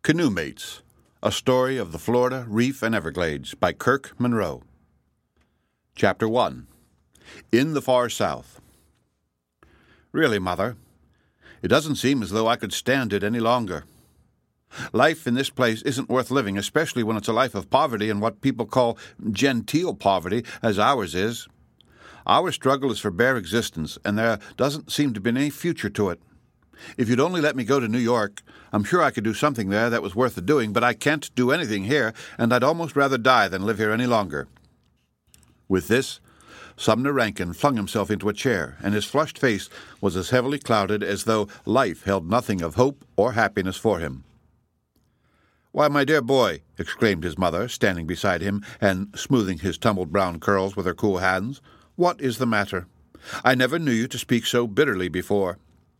Canoe Mates, A Story of the Florida Reef and Everglades by Kirk Monroe. Chapter 1. In the Far South. Really, Mother, it doesn't seem as though I could stand it any longer. Life in this place isn't worth living, especially when it's a life of poverty and what people call genteel poverty, as ours is. Our struggle is for bare existence, and there doesn't seem to be any future to it. If you'd only let me go to New York, I'm sure I could do something there that was worth the doing, but I can't do anything here, and I'd almost rather die than live here any longer. With this, Sumner Rankin flung himself into a chair, and his flushed face was as heavily clouded as though life held nothing of hope or happiness for him. "Why, my dear boy," exclaimed his mother, standing beside him and smoothing his tumbled brown curls with her cool hands, "what is the matter? I never knew you to speak so bitterly before."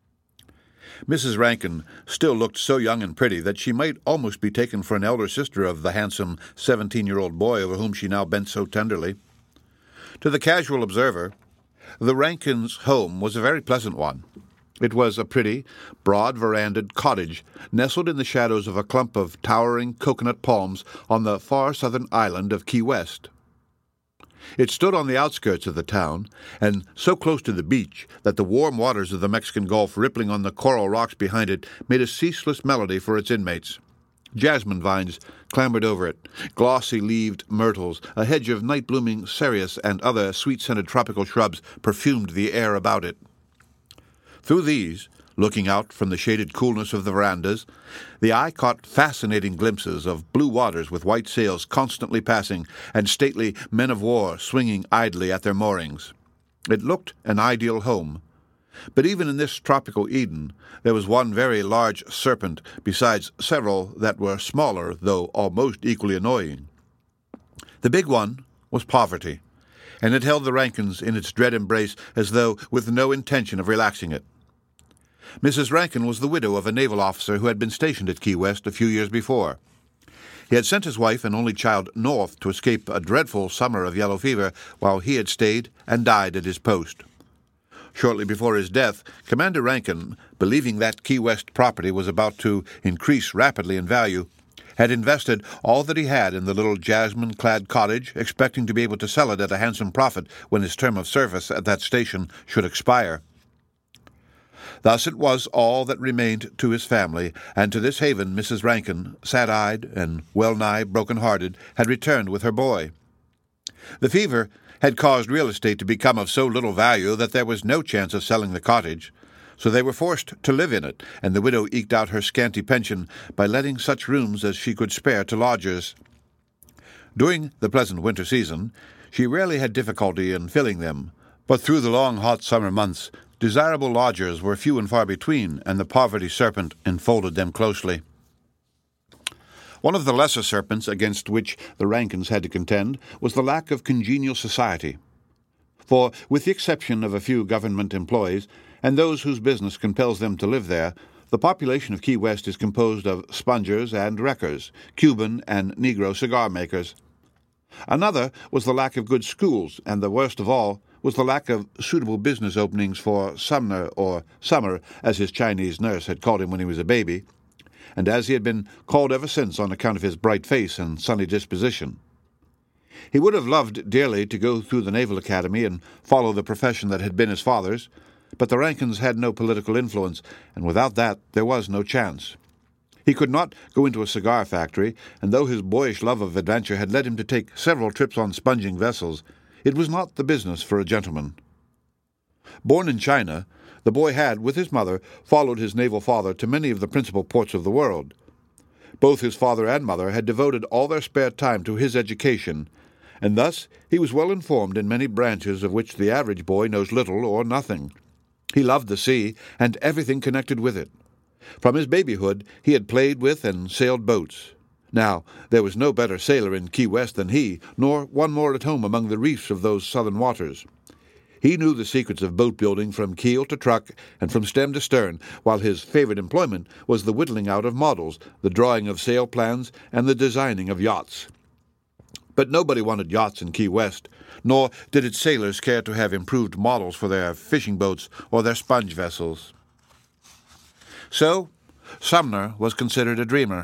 Mrs. Rankin still looked so young and pretty that she might almost be taken for an elder sister of the handsome 17-year-old boy over whom she now bent so tenderly. To the casual observer, the Rankins' home was a very pleasant one. It was a pretty, broad-verandaed cottage nestled in the shadows of a clump of towering coconut palms on the far southern island of Key West. It stood on the outskirts of the town, and so close to the beach that the warm waters of the Mexican Gulf rippling on the coral rocks behind it made a ceaseless melody for its inmates. Jasmine vines clambered over it, glossy-leaved myrtles, a hedge of night-blooming cereus, and other sweet-scented tropical shrubs perfumed the air about it. Through these, looking out from the shaded coolness of the verandas, the eye caught fascinating glimpses of blue waters with white sails constantly passing and stately men-of-war swinging idly at their moorings. It looked an ideal home. But even in this tropical Eden, there was one very large serpent, besides several that were smaller, though almost equally annoying. The big one was poverty, and it held the Rankins in its dread embrace as though with no intention of relaxing it. Mrs. Rankin was the widow of a naval officer who had been stationed at Key West a few years before. He had sent his wife and only child north to escape a dreadful summer of yellow fever, while he had stayed and died at his post. Shortly before his death, Commander Rankin, believing that Key West property was about to increase rapidly in value, had invested all that he had in the little jasmine-clad cottage, expecting to be able to sell it at a handsome profit when his term of service at that station should expire. Thus it was all that remained to his family, and to this haven Mrs. Rankin, sad-eyed and well-nigh broken-hearted, had returned with her boy. The fever had caused real estate to become of so little value that there was no chance of selling the cottage, so they were forced to live in it, and the widow eked out her scanty pension by letting such rooms as she could spare to lodgers. During the pleasant winter season, she rarely had difficulty in filling them, but through the long hot summer months desirable lodgers were few and far between, and the poverty serpent enfolded them closely. One of the lesser serpents against which the Rankins had to contend was the lack of congenial society. For, with the exception of a few government employees, and those whose business compels them to live there, the population of Key West is composed of spongers and wreckers, Cuban and Negro cigar-makers. Another was the lack of good schools, and the worst of all was the lack of suitable business openings for Sumner, or Summer, as his Chinese nurse had called him when he was a baby, and as he had been called ever since on account of his bright face and sunny disposition. He would have loved dearly to go through the Naval Academy and follow the profession that had been his father's, but the Rankins had no political influence, and without that there was no chance. He could not go into a cigar factory, and though his boyish love of adventure had led him to take several trips on sponging vessels, it was not the business for a gentleman. Born in China, the boy had, with his mother, followed his naval father to many of the principal ports of the world. Both his father and mother had devoted all their spare time to his education, and thus he was well informed in many branches of which the average boy knows little or nothing. He loved the sea and everything connected with it. From his babyhood he had played with and sailed boats. Now, there was no better sailor in Key West than he, nor one more at home among the reefs of those southern waters. He knew the secrets of boat-building from keel to truck and from stem to stern, while his favorite employment was the whittling out of models, the drawing of sail plans, and the designing of yachts. But nobody wanted yachts in Key West, nor did its sailors care to have improved models for their fishing boats or their sponge vessels. So, Sumner was considered a dreamer,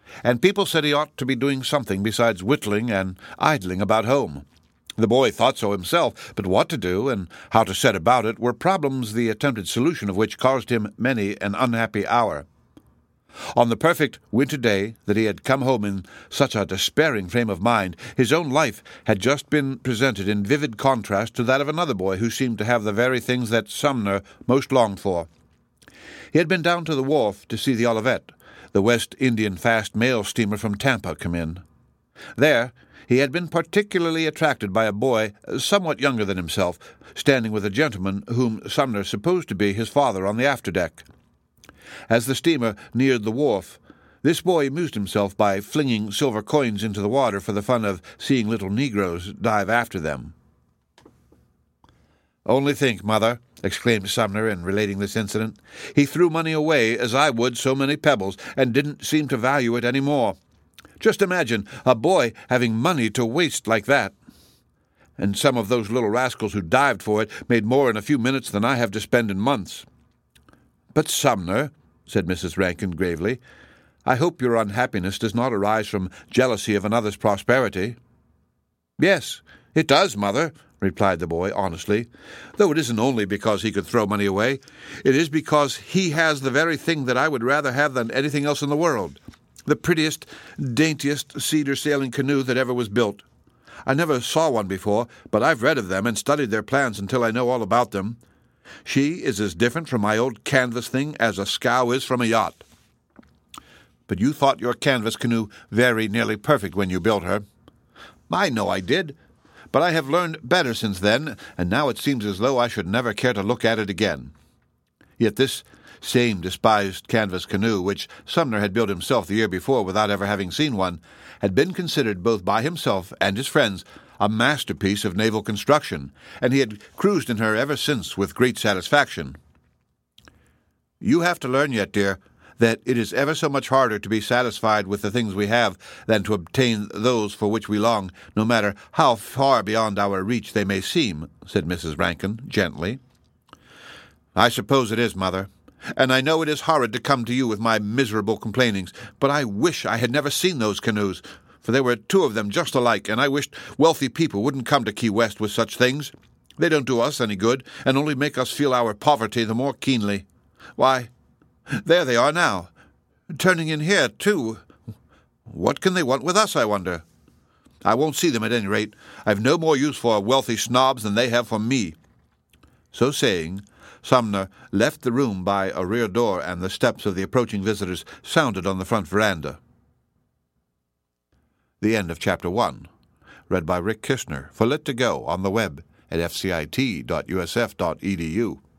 and people said he ought to be doing something besides whittling and idling about home. The boy thought so himself, but what to do and how to set about it were problems the attempted solution of which caused him many an unhappy hour. On the perfect winter day that he had come home in such a despairing frame of mind, his own life had just been presented in vivid contrast to that of another boy who seemed to have the very things that Sumner most longed for. He had been down to the wharf to see the Olivet, the West Indian fast mail steamer from Tampa, come in. There he had been particularly attracted by a boy somewhat younger than himself, standing with a gentleman whom Sumner supposed to be his father on the afterdeck. As the steamer neared the wharf, this boy amused himself by flinging silver coins into the water for the fun of seeing little negroes dive after them. "Only think, Mother," exclaimed Sumner in relating this incident. "He threw money away as I would so many pebbles, and didn't seem to value it any more. Just imagine a boy having money to waste like that. And some of those little rascals who dived for it made more in a few minutes than I have to spend in months." "But, Sumner," said Mrs. Rankin gravely, "I hope your unhappiness does not arise from jealousy of another's prosperity." "Yes, it does, Mother," replied the boy honestly, "though it isn't only because he could throw money away. It is because he has the very thing that I would rather have than anything else in the world, the prettiest, daintiest cedar sailing canoe that ever was built. I never saw one before, but I've read of them and studied their plans until I know all about them. She is as different from my old canvas thing as a scow is from a yacht." "But you thought your canvas canoe very nearly perfect when you built her." "I know I did, but I have learned better since then, and now it seems as though I should never care to look at it again." Yet this same despised canvas canoe, which Sumner had built himself the year before without ever having seen one, had been considered both by himself and his friends a masterpiece of naval construction, and he had cruised in her ever since with great satisfaction. "You have to learn yet, dear, that it is ever so much harder to be satisfied with the things we have than to obtain those for which we long, no matter how far beyond our reach they may seem," said Mrs. Rankin gently. "I suppose it is, Mother, and I know it is horrid to come to you with my miserable complainings, but I wish I had never seen those canoes, for there were two of them just alike, and I wished wealthy people wouldn't come to Key West with such things. They don't do us any good, and only make us feel our poverty the more keenly. Why, there they are now, turning in here, too. What can they want with us, I wonder? I won't see them at any rate. I've no more use for wealthy snobs than they have for me." So saying, Sumner left the room by a rear door, and the steps of the approaching visitors sounded on the front veranda. The end of Chapter 1, read by Rick Kishner for Lit2Go on the web at fcit.usf.edu.